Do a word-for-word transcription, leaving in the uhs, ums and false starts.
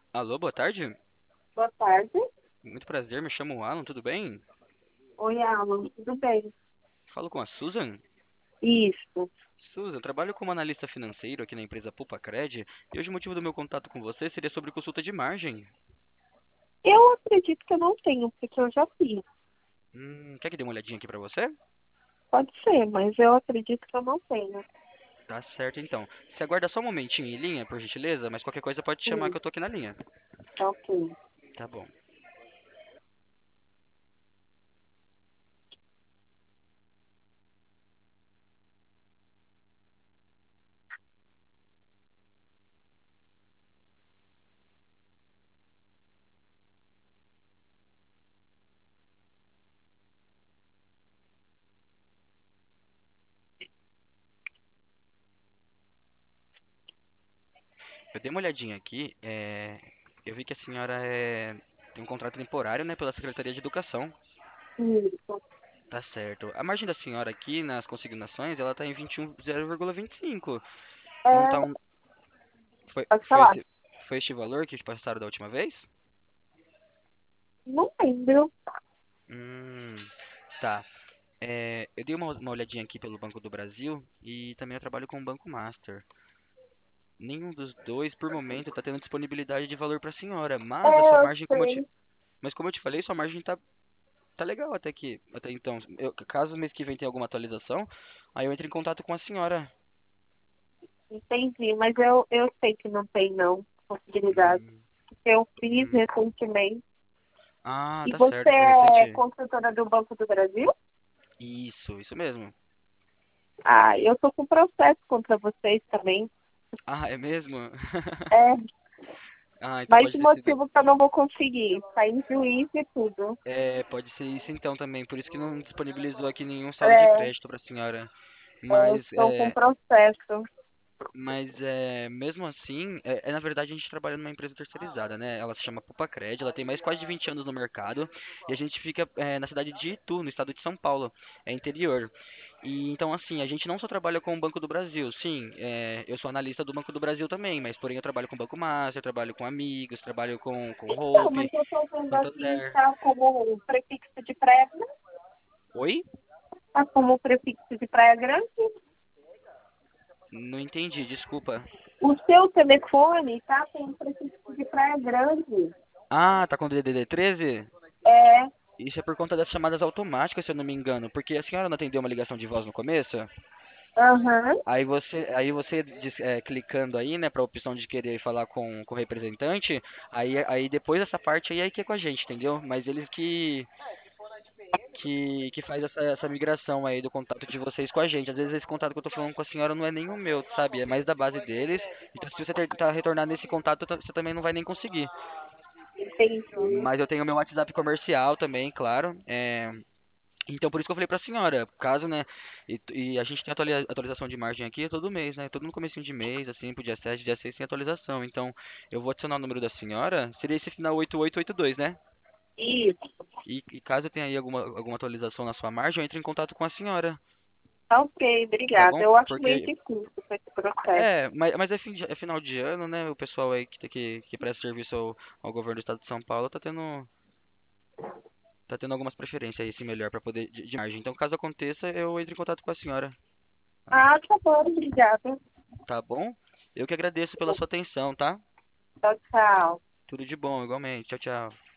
Alô, boa tarde. Boa tarde. Muito prazer, me chamo Alan, tudo bem? Oi, Alan, tudo bem? Falo com a Susan. Isso. Susan, eu trabalho como analista financeiro aqui na empresa PulpaCred e hoje o motivo do meu contato com você seria sobre consulta de margem. Eu acredito que eu não tenho, porque eu já fiz. Hum, quer que dê uma olhadinha aqui pra você? Pode ser, mas eu acredito que eu não tenho. Tá certo, então. Você aguarda só um momentinho em linha, por gentileza, mas qualquer coisa pode chamar que Sim, eu tô aqui na linha. tá ok. Tá bom. Eu dei uma olhadinha aqui, é, eu vi que a senhora é, tem um contrato temporário, né, pela Secretaria de Educação. Isso. Tá certo. A margem da senhora aqui nas consignações, ela tá em vinte e um, zero vírgula vinte e cinco. Não tá É, um, foi, pode foi falar. esse, foi este valor que te passaram da última vez? Não lembro. Hum, tá. É, eu dei uma, uma olhadinha aqui pelo Banco do Brasil e também eu trabalho com o Banco Master. Nenhum dos dois, por momento, tá tendo disponibilidade de valor pra senhora, mas a É, sua eu margem, como eu te, sei. mas como eu te falei, sua margem tá, tá legal até aqui, até então. Eu, caso o mês que vem tenha alguma atualização, aí eu entro em contato com a senhora. Entendi, mas eu, eu sei que não tem, não, possibilidade. Hum, Porque eu fiz hum. recentemente. Ah, E tá você certo, foi é recente. consultora do Banco do Brasil? Isso, isso mesmo. Ah, eu tô com processo contra vocês também. Ah, é mesmo? É, Ah, então mas pode o ter sido. motivo que eu não vou conseguir. Tá em juízo e tudo. É, pode ser isso então também. Por isso que não disponibilizou aqui nenhum saldo de É, crédito para a senhora. é, Mas estou com é, processo. mas é, mesmo assim, é, é, na verdade a gente trabalha numa empresa terceirizada, né? Ela se chama Pupacred, ela tem mais quase de vinte anos no mercado e a gente fica é, na cidade de Itu, no estado de São Paulo, é interior. E então assim, a gente não só trabalha com o Banco do Brasil, sim, é, eu sou analista do Banco do Brasil também, mas porém eu trabalho com o Banco Master, trabalho com Amigos, trabalho com com Então, Hope, mas eu estou vendo aqui, Santander. tá como um prefixo de Praia Grande. Oi? Tá como prefixo de Praia Grande. Não entendi, desculpa. O seu telefone tá com um prefixo de Praia Grande. Ah, tá com o D D D treze? É, Isso é por conta das chamadas automáticas, se eu não me engano, porque a senhora não atendeu uma ligação de voz no começo? aham, Aí você, aí você diz- é, clicando aí, né, para a opção de querer falar com, com o representante, aí, aí depois dessa parte aí, aí que é com a gente, entendeu? Mas eles que que, que faz essa, essa migração aí do contato de vocês com a gente. Às vezes esse contato que eu tô falando com a senhora não é nem o meu, sabe? É mais da base deles. Então se você tentar retornar nesse contato, tá- você também não vai nem conseguir. entendi. Mas eu tenho meu WhatsApp comercial também, claro. É, então por isso que eu falei pra senhora, caso, né? E, e a gente tem atuali- atualização de margem aqui todo mês, né? Todo no comecinho de mês, assim, pro dia sete, dia seis tem atualização. Então eu vou adicionar o número da senhora, seria esse final oito oito oito dois, né? Isso, E, e caso tenha aí alguma, alguma atualização na sua margem, eu entro em contato com a senhora, tá ok, tá obrigada. bom? Eu acho meio Porque, difícil esse processo. é, mas, mas é, fim de- é final de ano, né? O pessoal aí que, que, que presta serviço ao, ao governo do estado de São Paulo tá tendo, tá tendo algumas preferências aí, assim, melhor para poder de, de margem. Então, caso aconteça, eu entro em contato com a senhora, Ah, tá bom, obrigada. tá bom? Eu que agradeço pela sua atenção, tá? Tchau, tchau. Tudo de bom, igualmente. Tchau, tchau.